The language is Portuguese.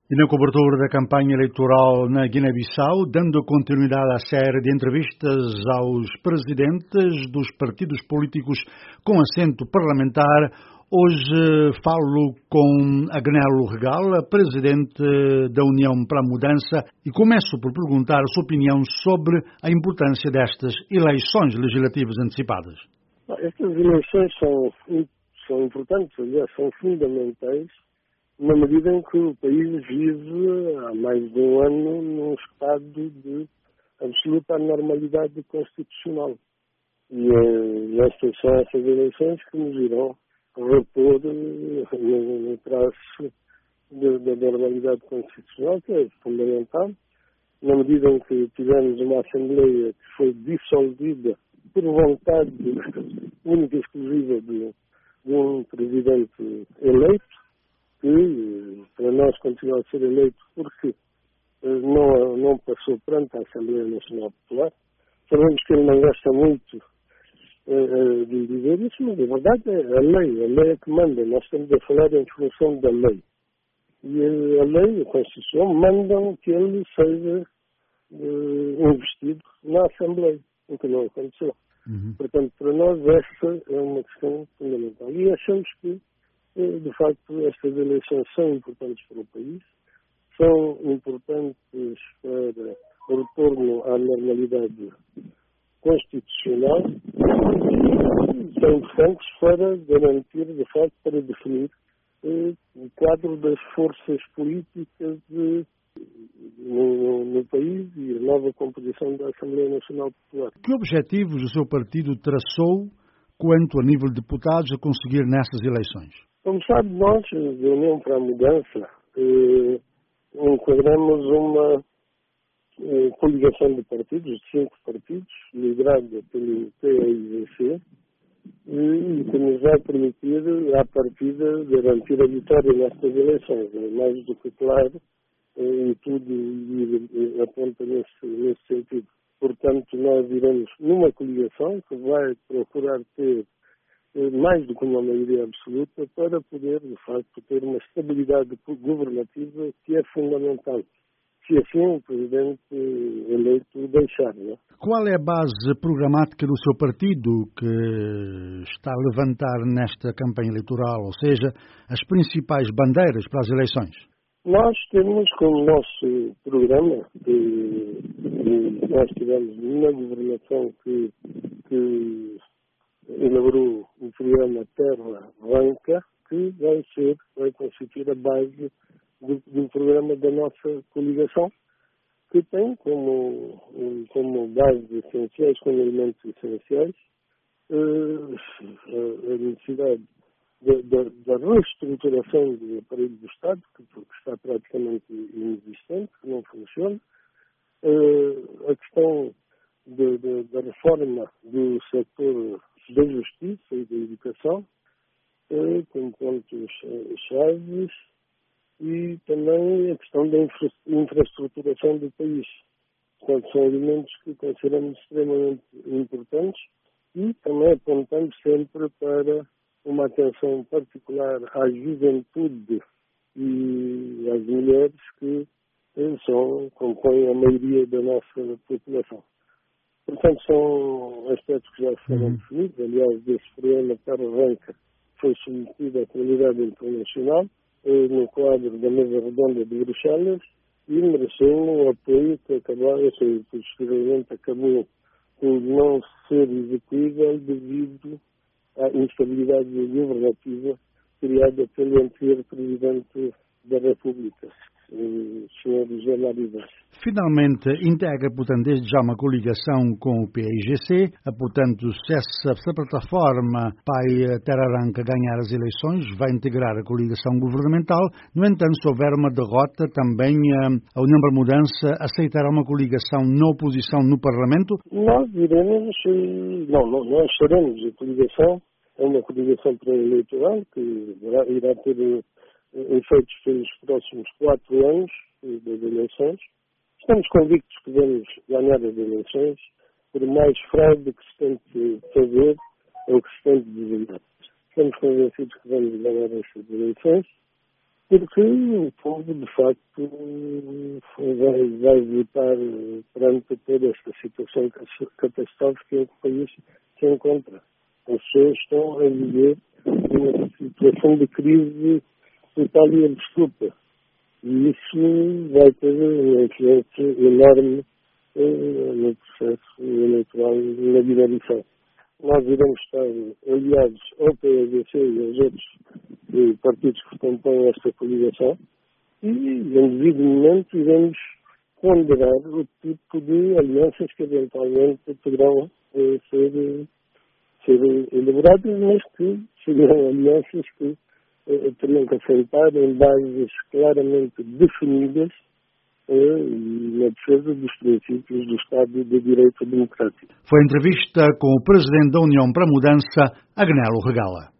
E na cobertura da campanha eleitoral na Guiné-Bissau, dando continuidade à série de entrevistas aos presidentes dos partidos políticos com assento parlamentar, hoje falo com Agnello Regala, presidente da União para a Mudança, e começo por perguntar a sua opinião sobre a importância destas eleições legislativas antecipadas. Estas eleições são importantes, aliás, são fundamentais, na medida em que o país vive há mais de um ano num estado de absoluta anormalidade constitucional. E estas são essas eleições que nos irão repor no traço da normalidade constitucional, que é fundamental, na medida em que tivemos uma Assembleia que foi dissolvida por vontade única e exclusiva de um presidente eleito, que para nós continua a ser eleito porque não passou perante a Assembleia Nacional Popular. Sabemos que ele não gosta muito de dizer isso, mas a verdade é a lei é que manda. Nós estamos a falar em função da lei. E a lei, a Constituição, mandam que ele seja investido na Assembleia, o que não aconteceu. Portanto, para nós essa é uma questão fundamental. E achamos que de facto, estas eleições são importantes para o país, são importantes para o retorno à normalidade constitucional e são importantes para garantir, de facto, para definir o quadro das forças políticas no país e a nova composição da Assembleia Nacional Popular. Que objetivos o seu partido traçou quanto a nível de deputados a conseguir nestas eleições? Como sabe, nós, da União para a Mudança, enquadramos uma coligação de partidos, de 5 partidos, liderada pelo PAIGC, e que nos vai permitir, à partida, garantir a vitória nestas eleições. É mais do que claro, e tudo aponta nesse sentido. Portanto, nós iremos numa coligação que vai procurar ter mais do que uma maioria absoluta para poder, de facto, ter uma estabilidade governativa que é fundamental, se assim o Presidente eleito deixar. Não? Qual é a base programática do seu partido que está a levantar nesta campanha eleitoral, ou seja, as principais bandeiras para as eleições? Nós temos como nosso programa, que nós tivemos na governação que elaborou o programa Terra Branca, que vai constituir a base do programa da nossa coligação, que tem como bases essenciais, como elementos essenciais, a necessidade da reestruturação do aparelho do Estado, que está praticamente inexistente, que não funciona, a questão da reforma do setor da justiça e da educação, com pontos chaves, e também a questão da infraestruturação do país. Portanto, são elementos que consideramos extremamente importantes e também apontando sempre para uma atenção particular à juventude e às mulheres que compõem a maioria da nossa população. Portanto, são aspectos que já foram definidos. Aliás, desse programa Terra Branca foi submetido à comunidade internacional no quadro da mesa redonda de Bruxelas e mereceu um apoio que posteriormente acabou por não ser execuível devido à instabilidade governativa criada pelo anterior Presidente da República, o Sr. José Mário Vaz. Finalmente, integra, portanto, desde já uma coligação com o PAIGC, portanto, se a plataforma PAI Terra Branca ganhar as eleições, vai integrar a coligação governamental. No entanto, se houver uma derrota, também a União para a Mudança aceitará uma coligação na oposição no Parlamento? Nós iremos, nós estaremos. A coligação é uma coligação pré-eleitoral que irá ter efeitos pelos próximos 4 anos das eleições. Estamos convictos que vamos ganhar as eleições, por mais fraude que se tente fazer ou que se tente desenhar. Estamos convencidos que vamos ganhar estas eleições porque o povo, de facto, vai votar perante toda esta situação catastrófica em que o país se encontra. As pessoas estão a viver uma situação de crise total e absoluta. E isso vai ter uma influência enorme no processo eleitoral na direção. Nós iremos estar aliados ao PSDC e aos outros partidos que compõem esta coligação e, em devido momento, iremos ponderar o tipo de alianças que eventualmente poderão ser elaboradas, mas que seriam alianças que teriam que assentar em bases claramente definidas e na defesa dos princípios do Estado de Direito Democrático. Foi entrevista com o Presidente da União para a Mudança, Agnello Regala.